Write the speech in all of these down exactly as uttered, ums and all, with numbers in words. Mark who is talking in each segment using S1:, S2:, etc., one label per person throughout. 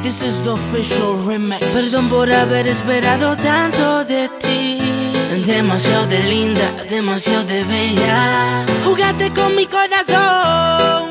S1: This is the official remix. Perdón por haber esperado tanto de ti. Demasiado de linda, demasiado de bella. Jugaste con mi corazón,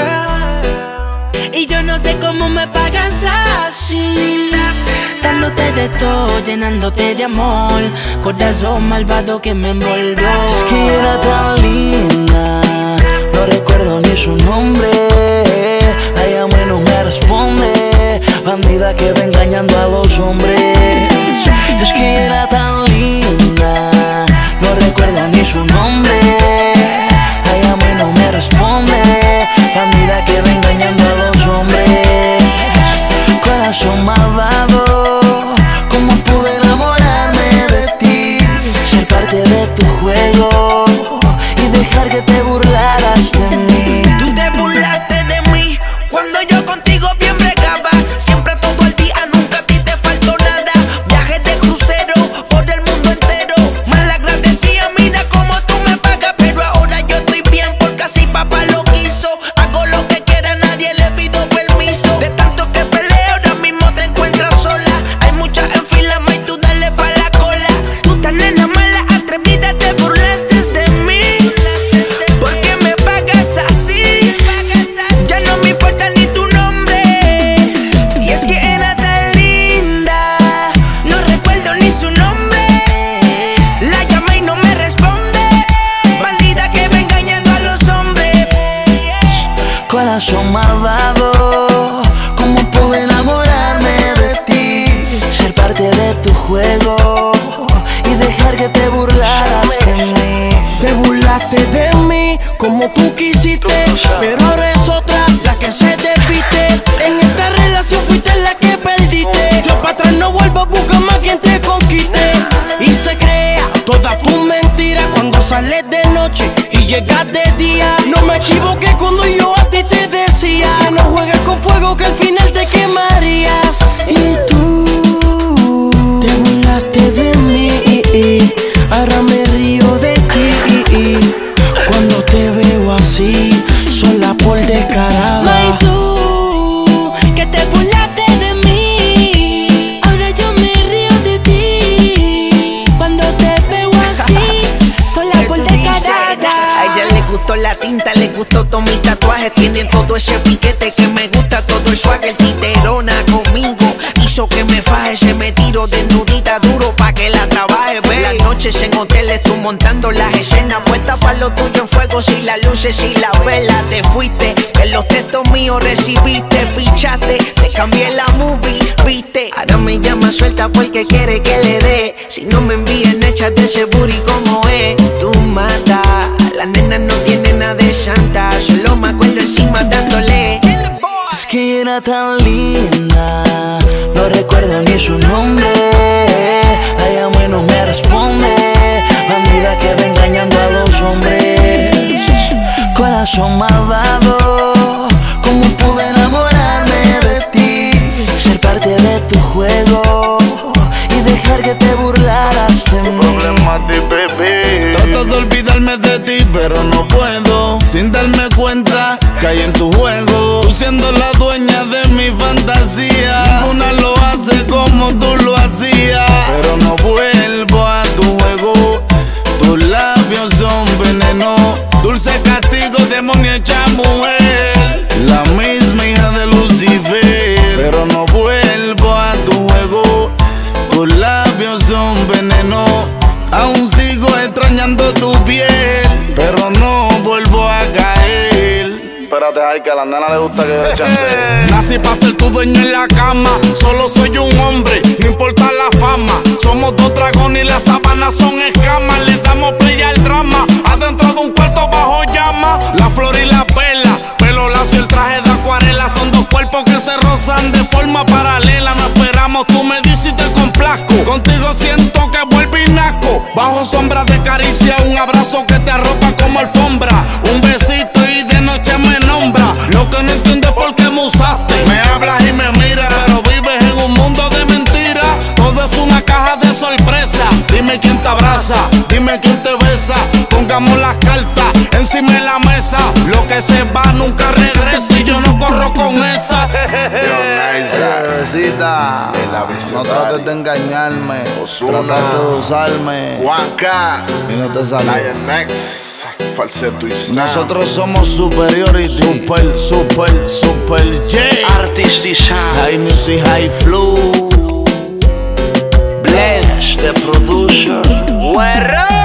S1: girl. Y yo no sé cómo me pagas así. Dándote de todo, llenándote de amor. Corazón malvado que me envolvió.
S2: Es que era tan linda, no recuerdo ni su nombre. La llamo y no me responde. Bandida que va engañando a los hombres. Es que era tan linda, no recuerdo ni su nombre. La llamo y no me responde. Bandida que va engañando a los hombres. Corazón malvado, ¿cómo pude enamorarme de ti? Ser parte de tu juego y dejar que te burlaras de mí.
S1: Tú te burlaste de mí cuando yo contigo bien bregaba. Siempre todo el día, nunca a ti te faltó nada. Viajes de crucero por el mundo entero. Mal agradecida, mira cómo tú me pagas. Pero ahora yo estoy bien porque así papá lo quiso. Hago lo que quiera, nadie le pido permiso. De tanto que peleo, ahora mismo te encuentras sola. Hay muchas en fila, ma, y tú dale pa' la cola. Tú tan nena mala, atrevida, te burlaste de mí. ¿Por qué me pagas así? Ya no me importa ni tu nombre. Y es que era tan linda, no recuerdo ni su nombre. La llamé y no me responde. Bandida que va engañando a los hombres.
S2: Corazón malvado, ¿cómo pude enamorarme de ti? Ser parte de tu juego y dejar que te burlaras de mí.
S3: Te burlaste de mí como tú quisiste, pero ahora es otra la que se despiste. En esta relación fuiste la que perdiste. Yo para atrás no vuelvo, busca más quien te conquiste. Y se crea toda tu mentira cuando sales de noche y llegas de día. No me equivoqué cuando yo a ti te decía: no juegues con fuego que al final te quemarías. Y tú te burlaste de mí, ahora me río de ti. Cuando te veo así, sola por descarada.
S1: Ma, y tú, que te burlaste de mí, ahora yo me río de ti. Cuando te veo así, sola por descarada.
S4: A ella le gustó la tinta, le gustó todos mis tatuajes. Tiene todo ese piquete que me gusta, todo el swagger. Titerona conmigo hizo que me faje. Se me tiro desnudita duro pa' que la trabaje, ve. Las noches en hoteles tú montando las escenas. Puesta pa' lo tuyo en fuego, si las luces y la vela. Te fuiste, en los textos míos recibiste. Pichaste, te cambié la movie, viste. Ahora me llama suelta porque quiere que le dé. Si no me envíen hechas de ese booty como es. Tú matas, la nena no tiene nada de santa. Solo me acuerdo encima dándole.
S2: Es que era tan linda, no recuerdo ni su nombre. La llamo y no me responde. Bandida que va engañando a los hombres. Corazón malvado, ¿cómo pude enamorarme de ti? Ser parte de tu juego y dejar que te burlaras de mí.
S3: Trato de olvidarme de ti, pero no puedo. Sin darme cuenta, caí en tu juego. Tú siendo la dueña de mi fantasía. Ninguna lo hace como tú lo hacías. Pero no vuelvo a tu juego. Tus labios son veneno. Dulce castigo, demonio hecha mujer. La misma hija de Lucifer. Pero no vuelvo a tu juego. Tus labios son veneno. Aún sigo extrañando tu piel, pero no vuelvo a caer.
S5: Espérate, ay, que a la nena le gusta que yo le chante.
S3: Nací para ser tu dueño en la cama. Solo soy un hombre, no importa la fama. Somos dos dragones y las sábanas son escamas. Le damos play al drama, adentro de un cuarto bajo llama. La flor y la perla, pelo lacio, el traje de acuarela. Son dos cuerpos que se rozan de forma paralela. No esperamos, tú me dices y te complazco. Contigo siento que vuelvo y nazco. Bajo sombra de caricia, un abrazo que te arropa como alfombra. Un besito y de noche me nombra. Lo que no entiendo es por qué me usaste. Me hablas y me miras, pero vives en un mundo de mentiras. Todo es una caja de sorpresa. Dime quién te abraza, dime quién te besa. Pongamos las cartas encima de la mesa. Lo que se va nunca regresa y yo no corro con esa. Isaac.
S2: Bebecita,
S3: De la
S2: no
S3: Visionaria.
S2: trates de engañarme,
S3: Ozuna.
S2: trataste de usarme
S3: Juanca.
S2: y no te salió.
S3: Lion X. Falseto y Sam.
S2: Nosotros somos superiority, super, super, super J.
S1: Artistizar,
S2: High music, high flow. Bless.
S1: the producer. Guerrero.